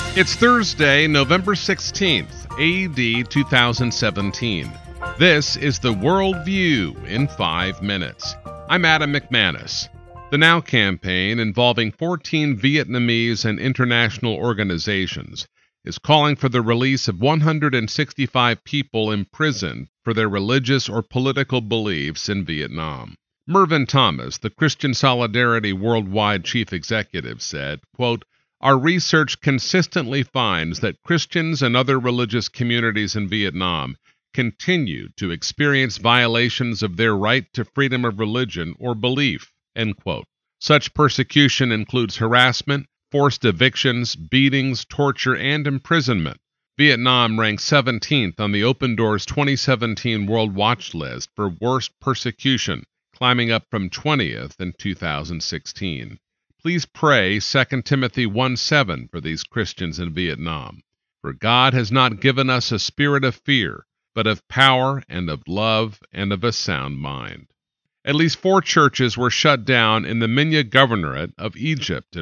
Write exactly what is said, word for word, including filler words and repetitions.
It's Thursday, November sixteenth, A D two thousand seventeen. This is the World View in five minutes. I'm Adam McManus. The Now campaign, involving fourteen Vietnamese and international organizations, is calling for the release of one hundred sixty-five people imprisoned for their religious or political beliefs in Vietnam. Mervyn Thomas, the Christian Solidarity Worldwide Chief Executive, said, quote, "Our research consistently finds that Christians and other religious communities in Vietnam continue to experience violations of their right to freedom of religion or belief," end quote. Such persecution includes harassment, forced evictions, beatings, torture, and imprisonment. Vietnam ranks seventeenth on the Open Doors twenty seventeen World Watch List for worst persecution, climbing up from twentieth in two thousand sixteen. Please pray Second Timothy one seven for these Christians in Vietnam. For God has not given us a spirit of fear, but of power and of love and of a sound mind. At least four churches were shut down in the Minya Governorate of Egypt in